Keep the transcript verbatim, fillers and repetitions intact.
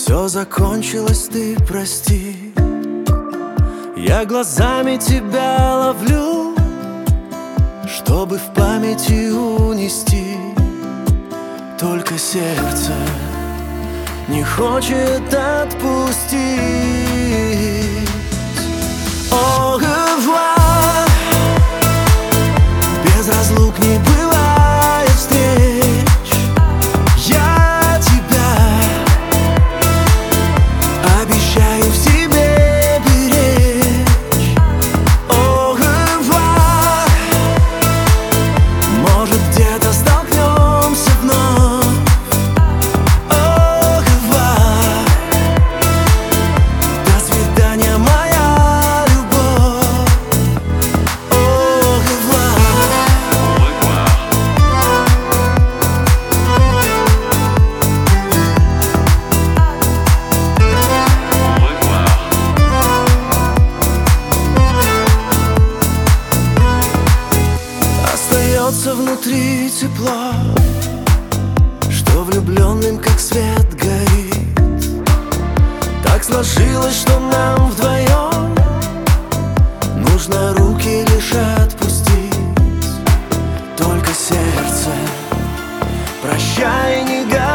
Все закончилось, ты прости. Я глазами тебя ловлю, чтобы в памяти унести. Только сердце не хочет отпустить. Au revoir. Без разлук не бывает встреч. Я тебя обещаю в себе беречь. Au revoir. Может, где-то столкнемся вновь. Au revoir. До свидания, моя любовь. Au revoir. Остается внутри тепло, что влюбленным как свет горит. Так сложилось, что нам вдвоем нужно руки лишь отпустить. Только сердце, прощай, не говори.